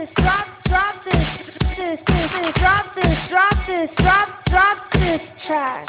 drop this track.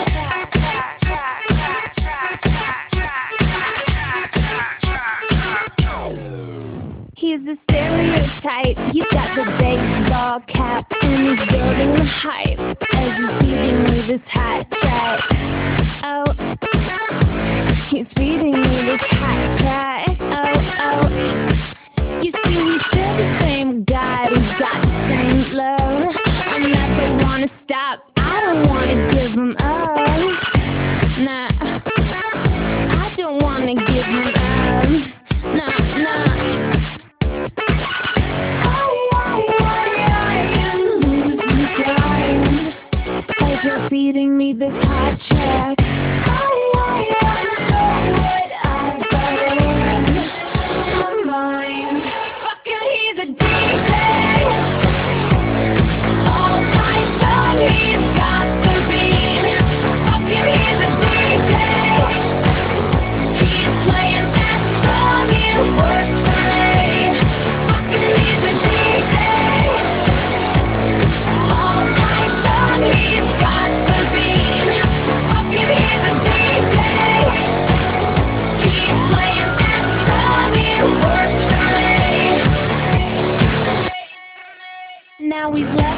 He's a stereotype. He's got the baseball cap and he's building the hype as he's feeding me this hot track. Oh, he's feeding me this hot track. Oh, you see, he's still the same guy who's got the same flow. I never wanna stop. I don't wanna give him up. Nah, I don't wanna give him up. Nah. As you're feeding me this hot track, I know what I've got on my mind. Fucking he's a DJ. All night long he's got the beat. Fucking he's a DJ. He's playing that song, it works for me. Fucking he's a DJ. All night long he's got the beat. Fucking he's a DJ. He's playing that song, it works for me. Now he's left.